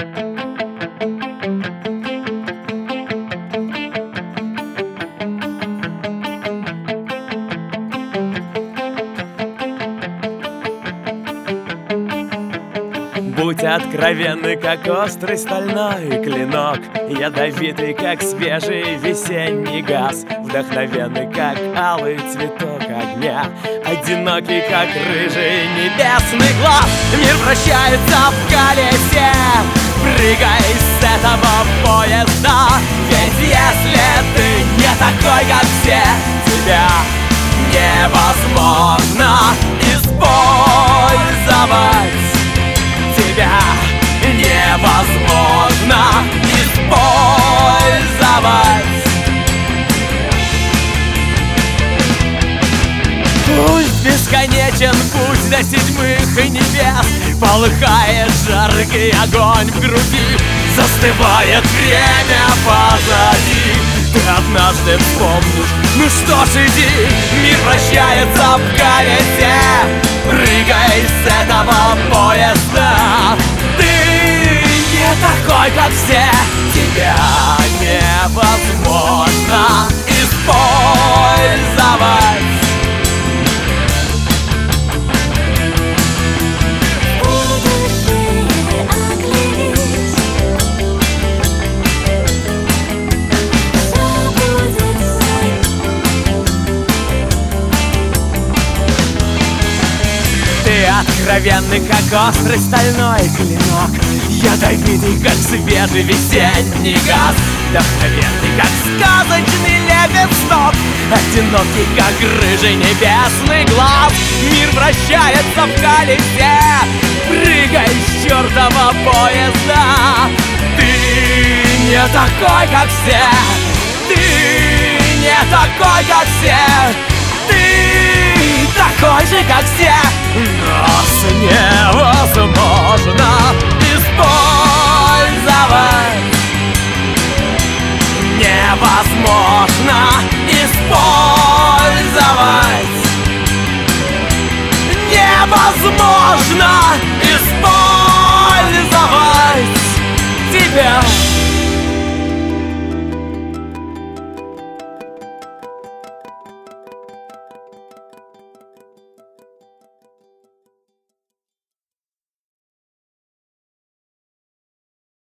Будь откровенный, как острый стальной клинок, ядовитый, как свежий весенний газ, вдохновенный, как алый цветок огня, одинокий, как рыжий небесный глаз. Мир вращается в колесе, прыгай с этого поезда, ведь если ты не такой, как все, тебя невозможно использовать. Тебя невозможно использовать. Пусть бесконечен путь до седьмых небес, полыхает жаркий огонь в груди, застывает время позади. Ты однажды вспомнишь, ну что ж, иди. Мир вращается в колесе, прыгай с этого поезда. Ты не такой, как все, тебя невозможно использовать. Ты откровенный, как острый стальной клинок, ядовитый, как свежий весенний газ, вдохновенный, как сказочный лепесток, одинокий, как рыжий небесный глаз. Мир вращается в колесе, прыгай с чертова поезда. Ты не такой, как все, ты не такой, как все, ты такой же, как все. Нас невозможно использовать. Невозможно использовать. Невозможно использовать тебя.